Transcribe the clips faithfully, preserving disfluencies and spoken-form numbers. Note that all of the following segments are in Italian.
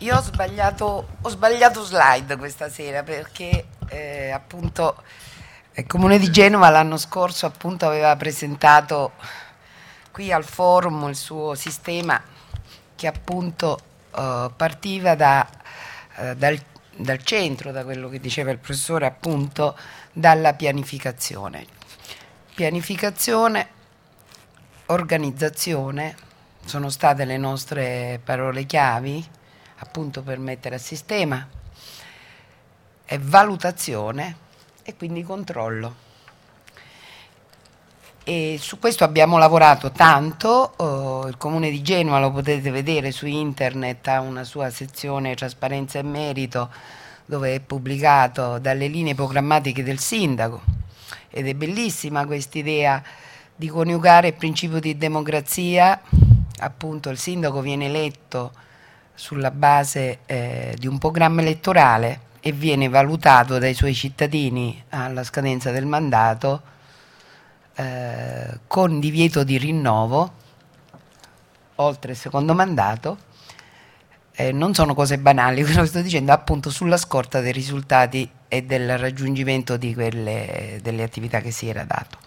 Io ho sbagliato, ho sbagliato slide questa sera perché eh, appunto il Comune di Genova l'anno scorso appunto aveva presentato qui al forum il suo sistema che appunto eh, partiva da, eh, dal, dal centro, da quello che diceva il professore appunto, dalla pianificazione. Pianificazione, organizzazione sono state le nostre parole chiavi appunto per mettere a sistema, e valutazione e quindi controllo. E su questo abbiamo lavorato tanto. Oh, il Comune di Genova, lo potete vedere su internet, ha una sua sezione trasparenza e merito dove è pubblicato dalle linee programmatiche del sindaco, ed è bellissima quest'idea di coniugare il principio di democrazia. Appunto il sindaco viene eletto sulla base eh, di un programma elettorale e viene valutato dai suoi cittadini alla scadenza del mandato eh, con divieto di rinnovo oltre il secondo mandato. Eh, non sono cose banali, quello che sto dicendo, appunto sulla scorta dei risultati e del raggiungimento di quelle delle attività che si era dato.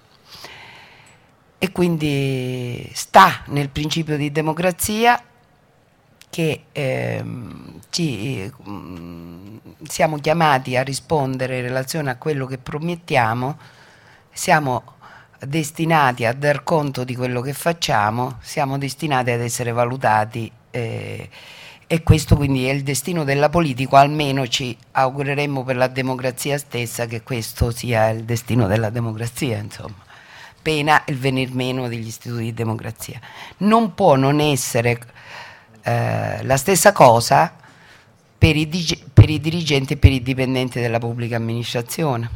E quindi sta nel principio di democrazia che ehm, ci, eh, siamo chiamati a rispondere in relazione a quello che promettiamo, siamo destinati a dar conto di quello che facciamo, siamo destinati ad essere valutati eh, e questo quindi è il destino della politica, almeno ci augureremmo per la democrazia stessa che questo sia il destino della democrazia, insomma, pena il venir meno degli istituti di democrazia. Non può non essere eh, la stessa cosa per i, dig- per i dirigenti e per i dipendenti della pubblica amministrazione,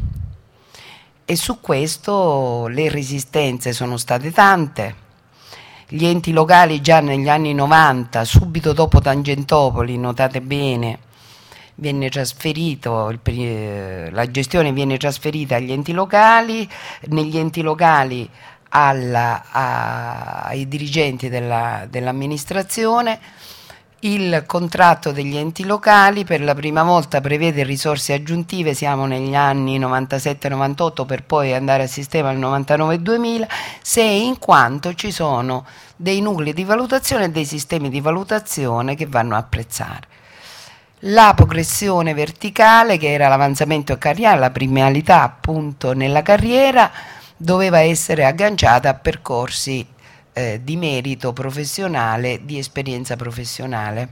e su questo le resistenze sono state tante. Gli enti locali già negli anni novanta, subito dopo Tangentopoli, notate bene, viene trasferito il, la gestione viene trasferita agli enti locali, negli enti locali alla, a, ai dirigenti della, dell'amministrazione. Il contratto degli enti locali per la prima volta prevede risorse aggiuntive, siamo negli anni novantasette novantotto per poi andare a sistema al novantanove duemila, se in quanto ci sono dei nuclei di valutazione e dei sistemi di valutazione che vanno a apprezzare. La progressione verticale, che era l'avanzamento carriera, la premialità appunto nella carriera, doveva essere agganciata a percorsi eh, di merito professionale, di esperienza professionale.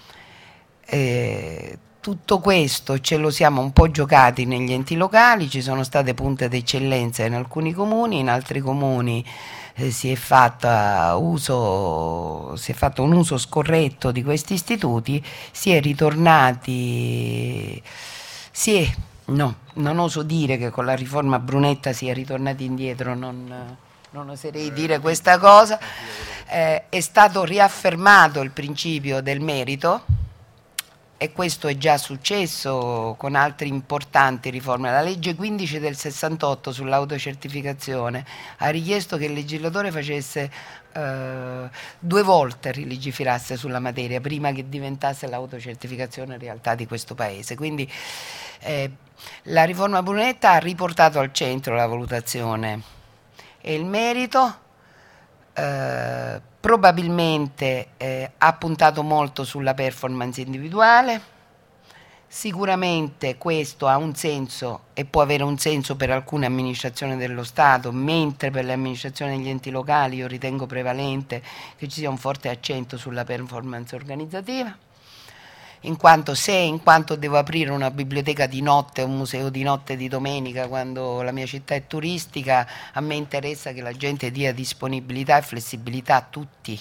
Eh, tutto questo ce lo siamo un po' giocati negli enti locali, ci sono state punte d'eccellenza in alcuni comuni, in altri comuni eh, si è fatta uso, si è fatto un uso scorretto di questi istituti, si è ritornati, si è, no, non oso dire che con la riforma Brunetta si è ritornati indietro, non, non oserei dire questa cosa, eh, è stato riaffermato il principio del merito. E questo è già successo con altre importanti riforme. La legge quindici del sessantotto sull'autocertificazione ha richiesto che il legislatore facesse eh, due volte rilegiferasse sulla materia prima che diventasse l'autocertificazione realtà di questo paese. Quindi eh, la riforma Brunetta ha riportato al centro la valutazione e il merito. Eh, probabilmente eh, ha puntato molto sulla performance individuale. Sicuramente questo ha un senso e può avere un senso per alcune amministrazioni dello Stato, mentre per le amministrazioni degli enti locali io ritengo prevalente che ci sia un forte accento sulla performance organizzativa, in quanto se in quanto devo aprire una biblioteca di notte, un museo di notte di domenica quando la mia città è turistica, a me interessa che la gente dia disponibilità e flessibilità a tutti,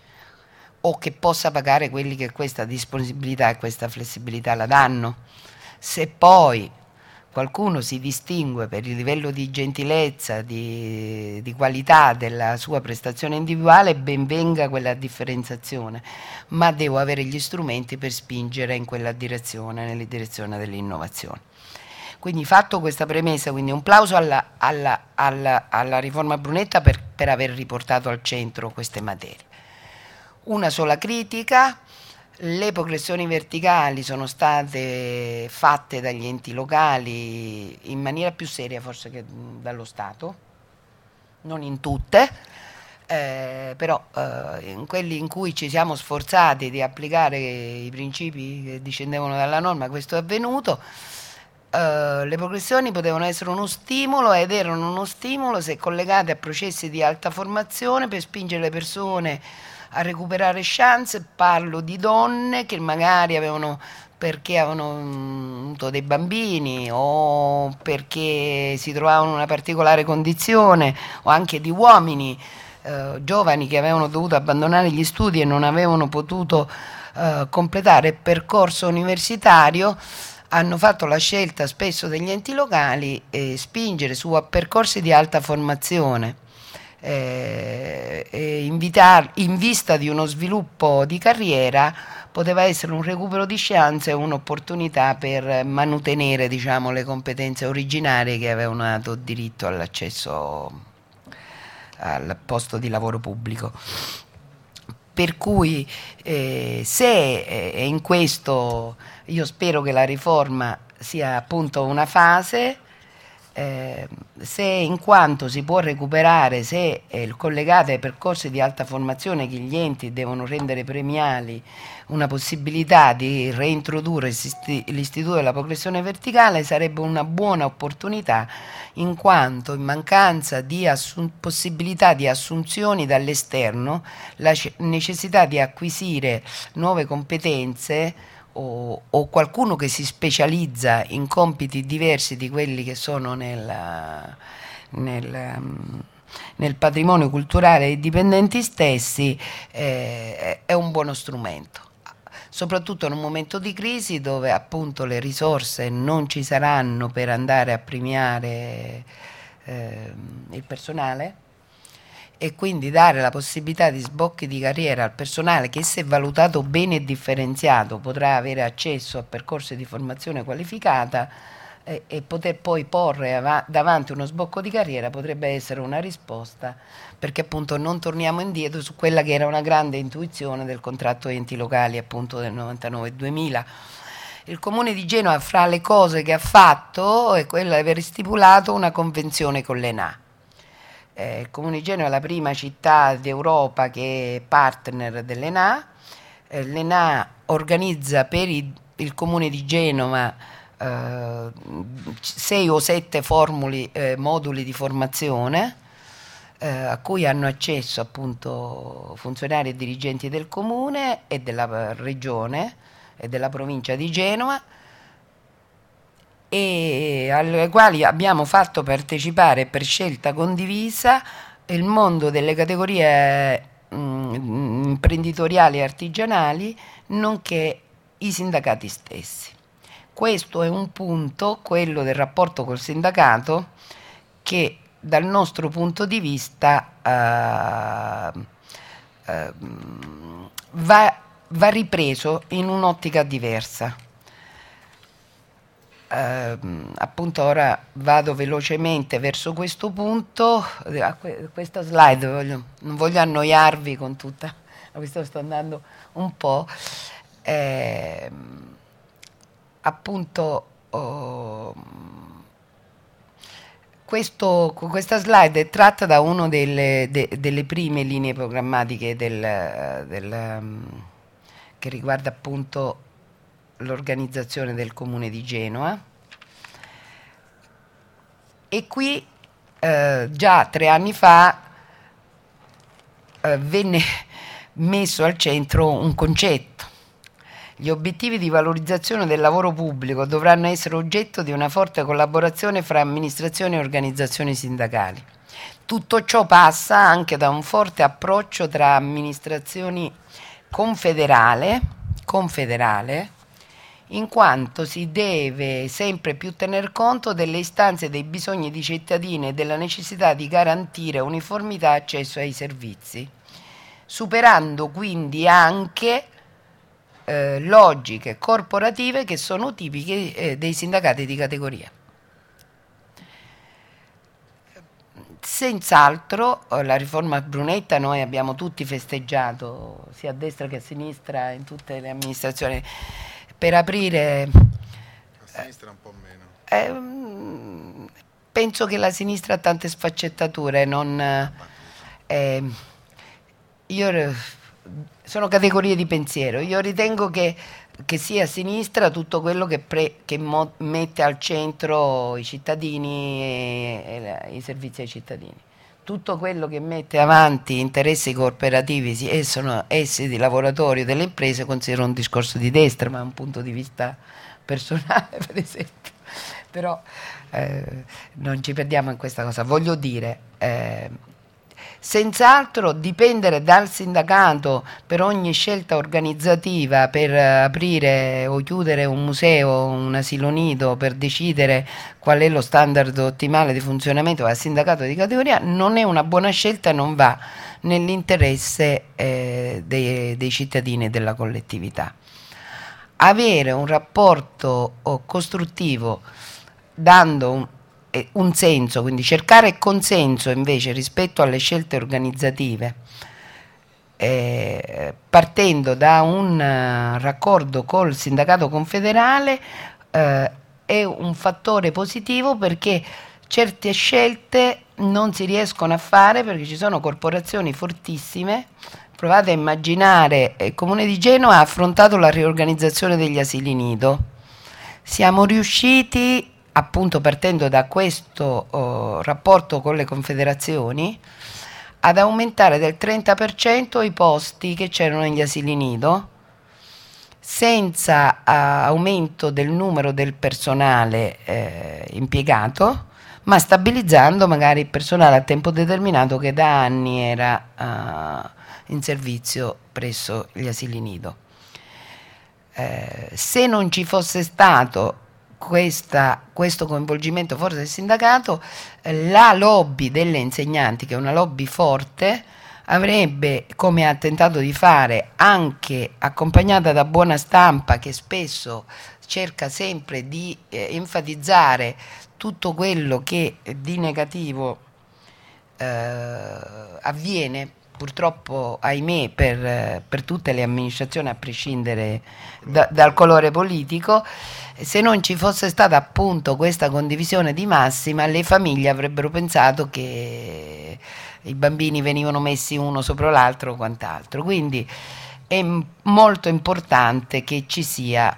o che possa pagare quelli che questa disponibilità e questa flessibilità la danno. Se poi qualcuno si distingue per il livello di gentilezza, di, di qualità della sua prestazione individuale, ben venga quella differenziazione, ma devo avere gli strumenti per spingere in quella direzione, nella direzione dell'innovazione. Quindi, fatto questa premessa, quindi un plauso alla, alla, alla, alla riforma Brunetta per, per aver riportato al centro queste materie. Una sola critica. Le progressioni verticali sono state fatte dagli enti locali in maniera più seria forse che dallo Stato, non in tutte, eh, però eh, in quelli in cui ci siamo sforzati di applicare i principi che discendevano dalla norma, questo è avvenuto. Uh, le progressioni potevano essere uno stimolo ed erano uno stimolo se collegate a processi di alta formazione per spingere le persone a recuperare chance. Parlo di donne che magari avevano, perché avevano avuto dei bambini o perché si trovavano in una particolare condizione, o anche di uomini uh, giovani che avevano dovuto abbandonare gli studi e non avevano potuto uh, completare il percorso universitario. Hanno fatto la scelta spesso degli enti locali e spingere su a percorsi di alta formazione eh, e invitar, in vista di uno sviluppo di carriera poteva essere un recupero di chance e un'opportunità per mantenere, diciamo, le competenze originarie che avevano dato diritto all'accesso al posto di lavoro pubblico. Per cui eh, se eh, in questo io spero che la riforma sia appunto una fase, eh, se in quanto si può recuperare, se è collegata ai percorsi di alta formazione che gli enti devono rendere premiali, una possibilità di reintrodurre l'istituto della progressione verticale, sarebbe una buona opportunità, in quanto in mancanza di assun- possibilità di assunzioni dall'esterno, la c- necessità di acquisire nuove competenze o, o qualcuno che si specializza in compiti diversi di quelli che sono nel, nel, nel patrimonio culturale dei dipendenti stessi, eh, è un buono strumento, soprattutto in un momento di crisi dove appunto le risorse non ci saranno per andare a premiare eh, il personale, e quindi dare la possibilità di sbocchi di carriera al personale che, se valutato bene e differenziato, potrà avere accesso a percorsi di formazione qualificata e, e poter poi porre av- davanti uno sbocco di carriera, potrebbe essere una risposta, perché appunto non torniamo indietro su quella che era una grande intuizione del contratto enti locali appunto del novantanove duemila. Il Comune di Genova, fra le cose che ha fatto, è quella di aver stipulato una convenzione con l'E N A. Eh, il Comune di Genova è la prima città d'Europa che è partner dell'E N A. Eh, L'E N A organizza per i, il Comune di Genova eh, sei o sette formuli, eh, moduli di formazione eh, a cui hanno accesso appunto funzionari e dirigenti del Comune e della regione e della provincia di Genova, e alle quali abbiamo fatto partecipare per scelta condivisa il mondo delle categorie mh, imprenditoriali e artigianali, nonché i sindacati stessi. Questo è un punto, quello del rapporto col sindacato, che dal nostro punto di vista eh, eh, va, va ripreso in un'ottica diversa. Uh, appunto ora vado velocemente verso questo punto. A que- questa slide voglio, non voglio annoiarvi con tutta, questo sto andando un po', eh, appunto oh, questo, questa slide è tratta da una delle, de, delle prime linee programmatiche del, del, um, che riguarda appunto l'organizzazione del Comune di Genova, e qui eh, già tre anni fa eh, venne messo al centro un concetto. Gli obiettivi di valorizzazione del lavoro pubblico dovranno essere oggetto di una forte collaborazione fra amministrazioni e organizzazioni sindacali. Tutto ciò passa anche da un forte approccio tra amministrazioni confederale, confederale in quanto si deve sempre più tener conto delle istanze e dei bisogni di cittadini e della necessità di garantire uniformità e accesso ai servizi, superando quindi anche eh, logiche corporative che sono tipiche eh, dei sindacati di categoria. senz'altro la riforma Brunetta noi abbiamo tutti festeggiato, sia a destra che a sinistra, in tutte le amministrazioni, per aprire... A sinistra un po' meno. Eh, penso che la sinistra ha tante sfaccettature, non, eh, io sono categorie di pensiero, io ritengo che, che sia a sinistra tutto quello che, pre, che mo, mette al centro i cittadini e, e i servizi ai cittadini. Tutto quello che mette avanti interessi corporativi, e sono essi di lavoratori o delle imprese, considero un discorso di destra, ma è un punto di vista personale, per esempio. Però eh, non ci perdiamo in questa cosa. Voglio dire, eh, senz'altro dipendere dal sindacato per ogni scelta organizzativa, per aprire o chiudere un museo, un asilo nido, per decidere qual è lo standard ottimale di funzionamento del sindacato di categoria, non è una buona scelta e non va nell'interesse eh, dei, dei cittadini e della collettività. Avere un rapporto oh, costruttivo, dando un, eh, un senso, quindi cercare consenso invece rispetto alle scelte organizzative, eh, partendo da un uh, raccordo col sindacato confederale, eh, è un fattore positivo, perché certe scelte non si riescono a fare perché ci sono corporazioni fortissime. Provate a immaginare, il Comune di Genova ha affrontato la riorganizzazione degli asili nido. Siamo riusciti, appunto partendo da questo oh, rapporto con le confederazioni, ad aumentare del trenta per cento i posti che c'erano negli asili nido, senza uh, aumento del numero del personale eh, impiegato, ma stabilizzando magari il personale a tempo determinato che da anni era... Uh, in servizio presso gli asili nido. Eh, se non ci fosse stato questa, questo coinvolgimento forte del sindacato, eh, la lobby delle insegnanti, che è una lobby forte, avrebbe, come ha tentato di fare, anche accompagnata da buona stampa, che spesso cerca sempre di eh, enfatizzare tutto quello che di negativo eh, avviene, purtroppo, ahimè, per, per tutte le amministrazioni, a prescindere da, dal colore politico. Se non ci fosse stata appunto questa condivisione di massima, le famiglie avrebbero pensato che i bambini venivano messi uno sopra l'altro o quant'altro. Quindi è molto importante che ci sia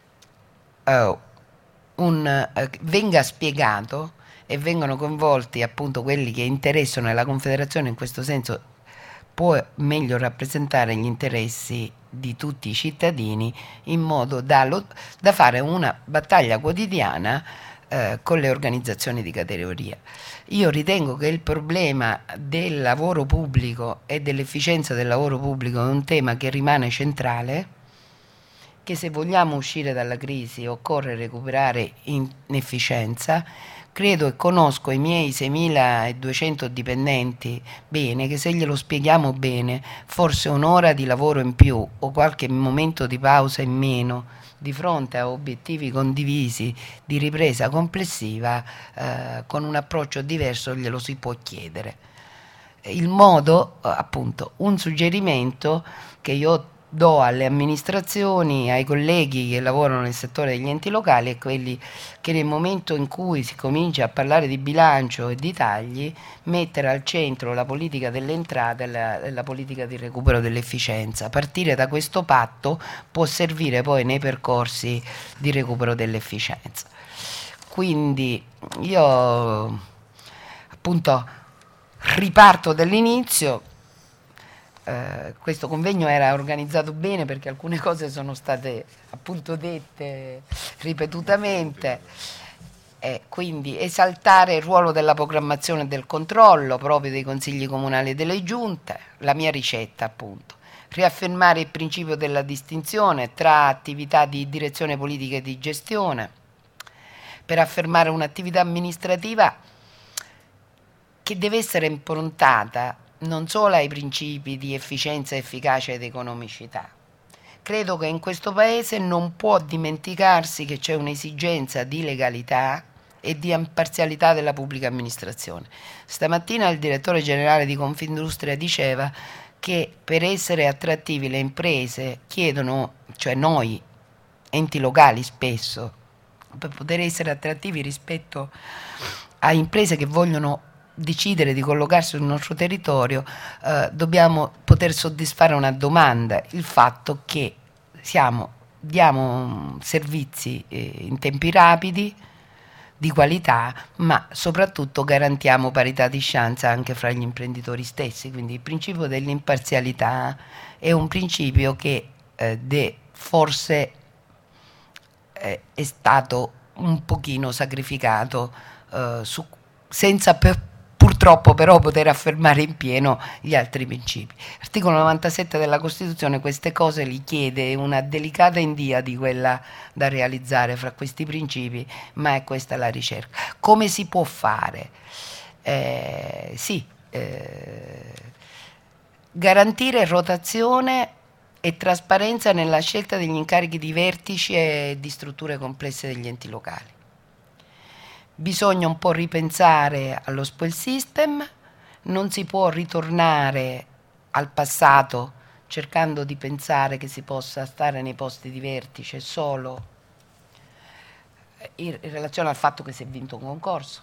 uh, un uh, venga spiegato e vengano coinvolti appunto quelli che interessano, e la Confederazione in questo senso può meglio rappresentare gli interessi di tutti i cittadini, in modo da, lo, da fare una battaglia quotidiana eh, con le organizzazioni di categoria. Io ritengo che il problema del lavoro pubblico e dell'efficienza del lavoro pubblico è un tema che rimane centrale, che se vogliamo uscire dalla crisi occorre recuperare in efficienza. Credo e conosco i miei seimiladuecento dipendenti bene, che se glielo spieghiamo bene, forse un'ora di lavoro in più o qualche momento di pausa in meno di fronte a obiettivi condivisi di ripresa complessiva, eh, con un approccio diverso glielo si può chiedere. Il modo, appunto, un suggerimento che io do alle amministrazioni, ai colleghi che lavorano nel settore degli enti locali, è quelli che nel momento in cui si comincia a parlare di bilancio e di tagli, mettere al centro la politica delle entrate e la, la politica di recupero dell'efficienza. Partire da questo patto può servire poi nei percorsi di recupero dell'efficienza. Quindi io appunto riparto dall'inizio. Uh, questo convegno era organizzato bene perché alcune cose sono state appunto dette ripetutamente, eh, quindi esaltare il ruolo della programmazione e del controllo proprio dei consigli comunali e delle giunte, la mia ricetta appunto, riaffermare il principio della distinzione tra attività di direzione politica e di gestione, per affermare un'attività amministrativa che deve essere improntata non solo ai principi di efficienza, efficacia ed economicità. Credo che in questo Paese non può dimenticarsi che c'è un'esigenza di legalità e di imparzialità della pubblica amministrazione. Stamattina il direttore generale di Confindustria diceva che per essere attrattivi le imprese chiedono, cioè noi, enti locali spesso, per poter essere attrattivi rispetto a imprese che vogliono decidere di collocarsi sul nostro territorio, eh, dobbiamo poter soddisfare una domanda, il fatto che siamo, diamo servizi eh, in tempi rapidi, di qualità, ma soprattutto garantiamo parità di chance anche fra gli imprenditori stessi. Quindi il principio dell'imparzialità è un principio che eh, de, forse eh, è stato un pochino sacrificato eh, su, senza per, purtroppo però poter affermare in pieno gli altri principi. L'articolo novantasette della Costituzione queste cose li chiede, una delicata india di quella da realizzare fra questi principi, ma è questa la ricerca. Come si può fare? Eh, sì, eh, garantire rotazione e trasparenza nella scelta degli incarichi di vertici e di strutture complesse degli enti locali. Bisogna un po' ripensare allo spoil system, non si può ritornare al passato cercando di pensare che si possa stare nei posti di vertice solo in relazione al fatto che si è vinto un concorso.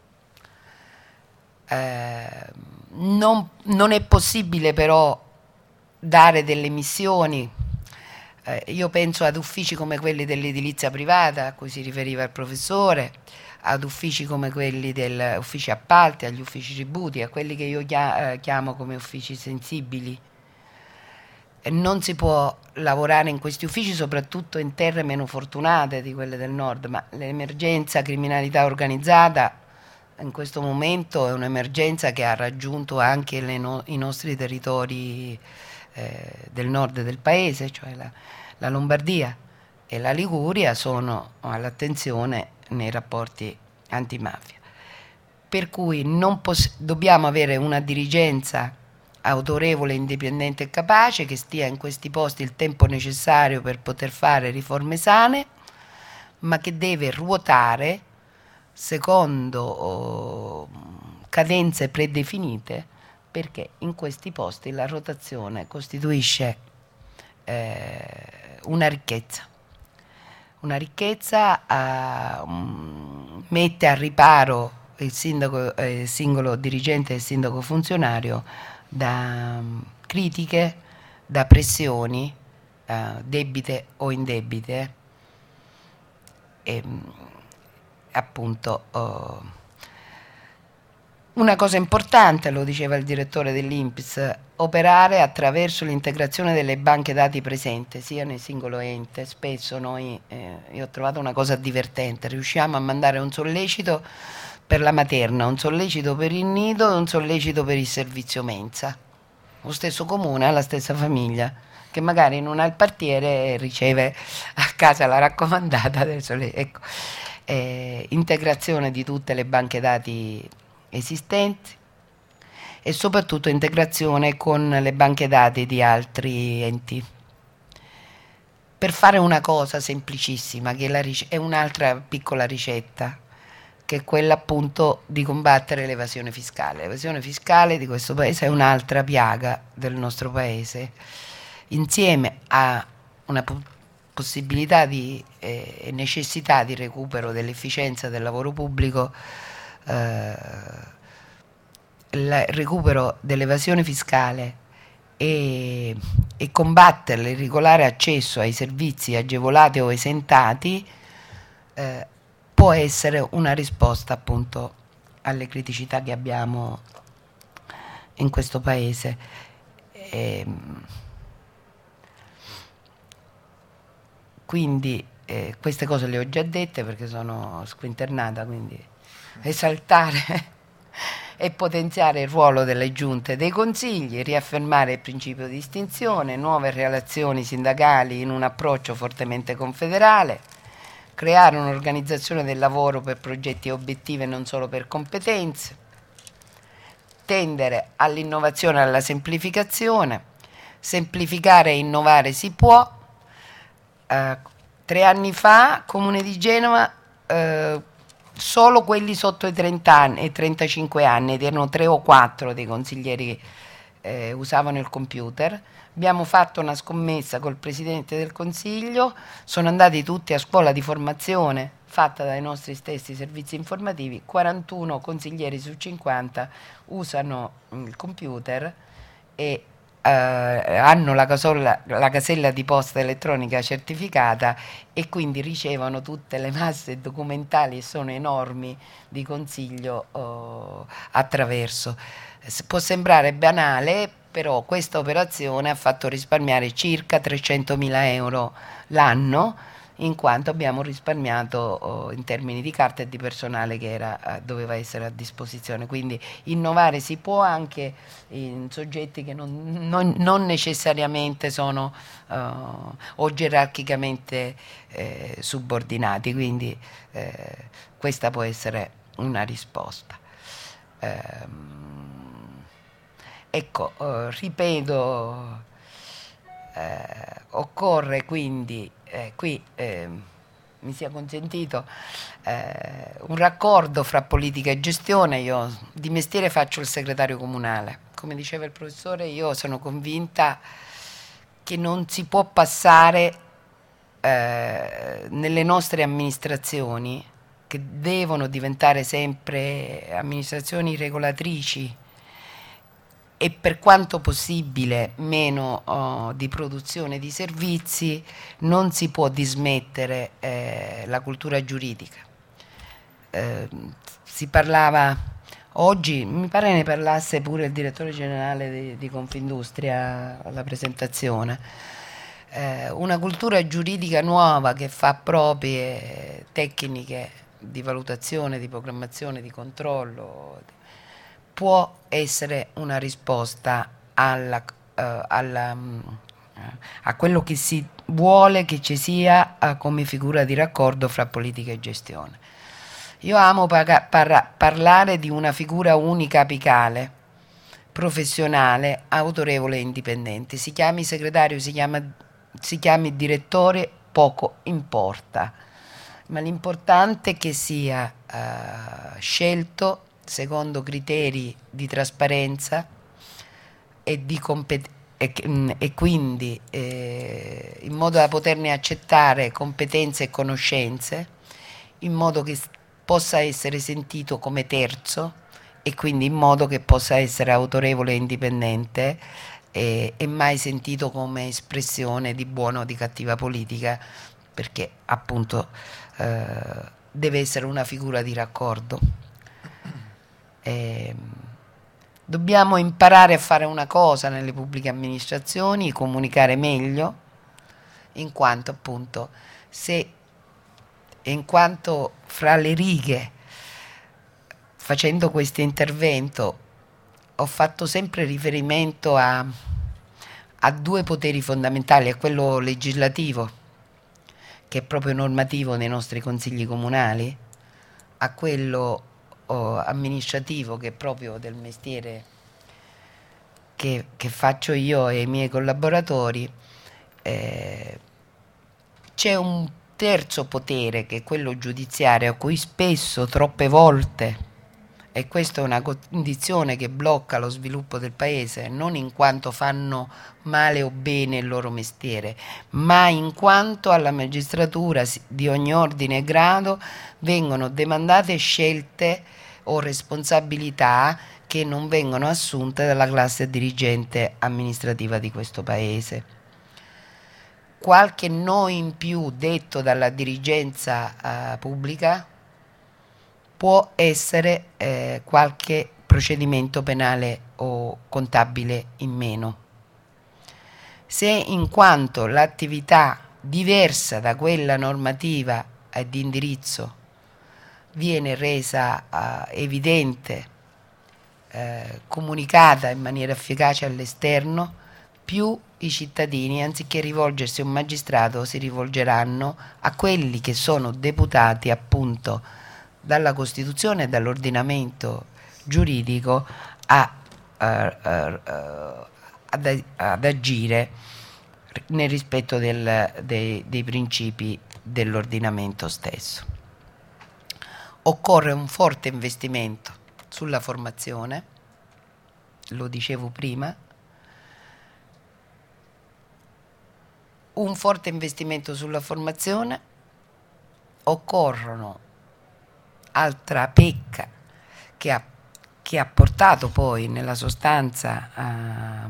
Eh, non, non è possibile però dare delle missioni. Eh, io penso ad uffici come quelli dell'edilizia privata a cui si riferiva il professore, ad uffici come quelli degli uffici appalti, agli uffici tributi, a quelli che io chiamo come uffici sensibili. E non si può lavorare in questi uffici, soprattutto in terre meno fortunate di quelle del nord, ma l'emergenza criminalità organizzata in questo momento è un'emergenza che ha raggiunto anche le no- i nostri territori eh, del nord del paese, cioè la, la Lombardia e la Liguria sono all'attenzione nei rapporti antimafia, per cui non poss- dobbiamo avere una dirigenza autorevole, indipendente e capace che stia in questi posti il tempo necessario per poter fare riforme sane, ma che deve ruotare secondo oh, cadenze predefinite, perché in questi posti la rotazione costituisce eh, una ricchezza. Una ricchezza a, um, mette a riparo il sindaco, eh, singolo dirigente e il sindaco funzionario da um, critiche, da pressioni, uh, debite o indebite, e appunto uh, una cosa importante, lo diceva il direttore dell'I N P S, operare attraverso l'integrazione delle banche dati presenti sia nel singolo ente. Spesso noi, eh, io ho trovato una cosa divertente, riusciamo a mandare un sollecito per la materna, un sollecito per il nido e un sollecito per il servizio mensa. Lo stesso comune ha la stessa famiglia, che magari non ha il partiere riceve a casa la raccomandata del sollecito. Ecco, eh, integrazione di tutte le banche dati esistenti e soprattutto integrazione con le banche dati di altri enti, per fare una cosa semplicissima che è, la ric- è un'altra piccola ricetta, che è quella appunto di combattere l'evasione fiscale. L'evasione fiscale di questo paese è un'altra piaga del nostro paese, insieme a una po- possibilità di e eh, necessità di recupero dell'efficienza del lavoro pubblico. Eh, il recupero dell'evasione fiscale e, e combattere il regolare accesso ai servizi agevolati o esentati eh, può essere una risposta appunto alle criticità che abbiamo in questo paese. E, quindi eh, queste cose le ho già dette perché sono squinternata, quindi esaltare e potenziare il ruolo delle giunte e dei consigli, riaffermare il principio di distinzione, nuove relazioni sindacali in un approccio fortemente confederale, creare un'organizzazione del lavoro per progetti e obiettivi e non solo per competenze, tendere all'innovazione e alla semplificazione, semplificare e innovare si può. Eh, tre anni fa, Comune di Genova, eh, solo quelli sotto i trenta anni e trentacinque anni, ed erano tre o quattro dei consiglieri che eh, usavano il computer. Abbiamo fatto una scommessa col Presidente del Consiglio, sono andati tutti a scuola di formazione fatta dai nostri stessi servizi informativi, quarantuno consiglieri su cinquanta usano il computer e eh, hanno la, casolla, la casella di posta elettronica certificata e quindi ricevono tutte le masse documentali, e sono enormi, di consiglio oh, attraverso. Può sembrare banale, però questa operazione ha fatto risparmiare circa trecentomila euro l'anno, in quanto abbiamo risparmiato oh, in termini di carta e di personale che era, doveva essere a disposizione. Quindi innovare si può anche in soggetti che non, non, non necessariamente sono uh, o gerarchicamente eh, subordinati, quindi eh, questa può essere una risposta. Ehm, ecco, uh, ripeto, eh, occorre quindi eh, qui eh, mi sia consentito eh, un raccordo fra politica e gestione. Io di mestiere faccio il segretario comunale, come diceva il professore, io sono convinta che non si può passare eh, nelle nostre amministrazioni, che devono diventare sempre amministrazioni regolatrici e per quanto possibile meno oh, di produzione di servizi, non si può dismettere eh, la cultura giuridica. Eh, si parlava oggi, mi pare ne parlasse pure il direttore generale di, di Confindustria alla presentazione, eh, una cultura giuridica nuova che fa proprie tecniche di valutazione, di programmazione, di controllo, può essere una risposta alla, uh, alla, um, a quello che si vuole che ci sia uh, come figura di raccordo fra politica e gestione. Io amo paga- parra- parlare di una figura unica apicale, professionale, autorevole e indipendente. Si chiami segretario, si, chiama, si chiami direttore, poco importa, ma l'importante è che sia uh, scelto secondo criteri di trasparenza e, di compet- e, e quindi eh, in modo da poterne accettare competenze e conoscenze, in modo che possa essere sentito come terzo e quindi in modo che possa essere autorevole e indipendente e, e mai sentito come espressione di buona o di cattiva politica, perché appunto eh, deve essere una figura di raccordo. Eh, dobbiamo imparare a fare una cosa nelle pubbliche amministrazioni, comunicare meglio, in quanto appunto se in quanto fra le righe, facendo questo intervento, ho fatto sempre riferimento a, a due poteri fondamentali, a quello legislativo, che è proprio normativo nei nostri consigli comunali, a quello oh, amministrativo, che è proprio del mestiere che, che faccio io e i miei collaboratori. Eh, c'è un terzo potere, che è quello giudiziario, a cui spesso, troppe volte, e questa è una condizione che blocca lo sviluppo del paese, non in quanto fanno male o bene il loro mestiere, ma in quanto alla magistratura di ogni ordine e grado vengono demandate scelte o responsabilità che non vengono assunte dalla classe dirigente amministrativa di questo paese. Qualche no in più detto dalla dirigenza uh, pubblica può essere eh, qualche procedimento penale o contabile in meno. Se in quanto l'attività diversa da quella normativa e di indirizzo viene resa uh, evidente, eh, comunicata in maniera efficace all'esterno, più i cittadini, anziché rivolgersi a un magistrato, si rivolgeranno a quelli che sono deputati appunto dalla Costituzione e dall'ordinamento giuridico a, uh, uh, uh, ad, ad agire nel rispetto del, dei, dei principi dell'ordinamento stesso. occorre un forte investimento sulla formazione, lo dicevo prima, un forte investimento sulla formazione, occorrono, altra pecca che ha, che ha portato poi nella sostanza a,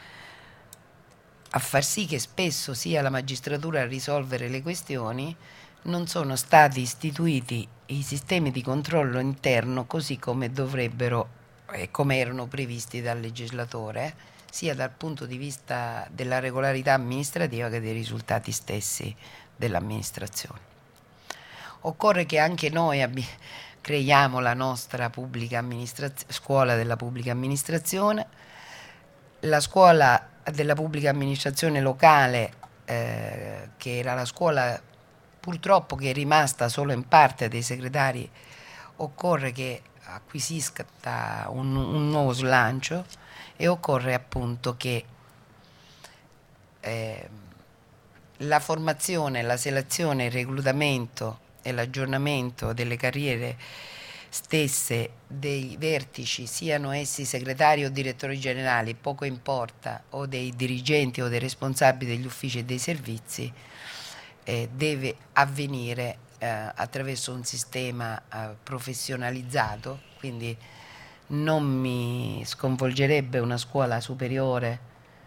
a far sì che spesso sia la magistratura a risolvere le questioni, non sono stati istituiti i sistemi di controllo interno così come dovrebbero e come erano previsti dal legislatore, sia dal punto di vista della regolarità amministrativa che dei risultati stessi dell'amministrazione. Occorre che anche noi abbi- creiamo la nostra pubblica amministrazione, scuola della pubblica amministrazione, la scuola della pubblica amministrazione locale, eh, che era la scuola purtroppo che è rimasta solo in parte dei segretari, occorre che acquisisca un, un nuovo slancio e occorre appunto che eh, la formazione, la selezione, il reclutamento e l'aggiornamento delle carriere stesse dei vertici, siano essi segretari o direttori generali, poco importa, o dei dirigenti o dei responsabili degli uffici e dei servizi, eh, deve avvenire eh, attraverso un sistema eh, professionalizzato, quindi non mi sconvolgerebbe una scuola superiore,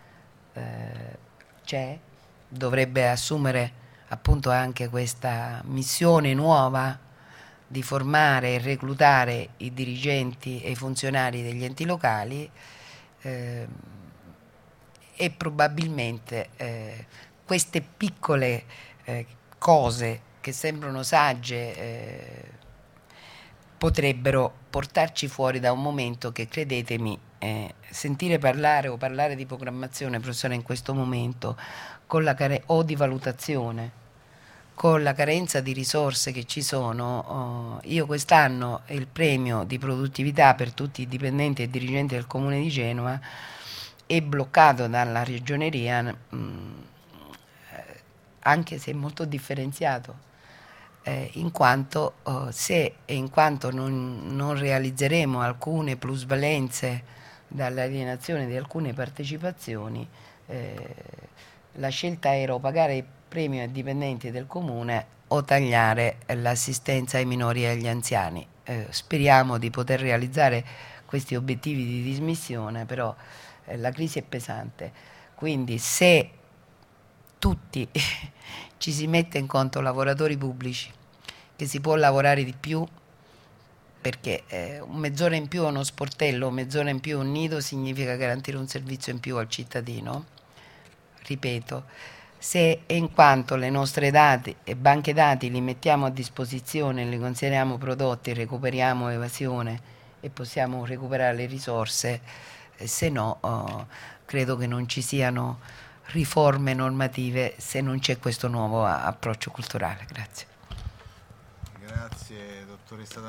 eh, c'è, dovrebbe assumere appunto anche questa missione nuova di formare e reclutare i dirigenti e i funzionari degli enti locali, eh, e probabilmente eh, queste piccole eh, cose che sembrano sagge eh, potrebbero portarci fuori da un momento che, credetemi, eh, sentire parlare o parlare di programmazione, professore, in questo momento con la care- o di valutazione, con la carenza di risorse che ci sono, oh, io quest'anno il premio di produttività per tutti i dipendenti e dirigenti del Comune di Genova è bloccato dalla Ragioneria, mh, anche se molto differenziato, eh, in quanto oh, se e in quanto non, non realizzeremo alcune plusvalenze dall'alienazione di alcune partecipazioni, eh, la scelta era o pagare il premio ai dipendenti del comune o tagliare l'assistenza ai minori e agli anziani. Eh, speriamo di poter realizzare questi obiettivi di dismissione, però eh, la crisi è pesante, quindi se tutti ci si mette in conto lavoratori pubblici, che si può lavorare di più, perché eh, mezz'ora in più a uno sportello, mezz'ora in più a un nido significa garantire un servizio in più al cittadino. Ripeto, se e in quanto le nostre dati e banche dati li mettiamo a disposizione, li consideriamo prodotti, recuperiamo evasione e possiamo recuperare le risorse, eh, se no oh, credo che non ci siano riforme normative se non c'è questo nuovo approccio culturale. Grazie. Grazie dottoressa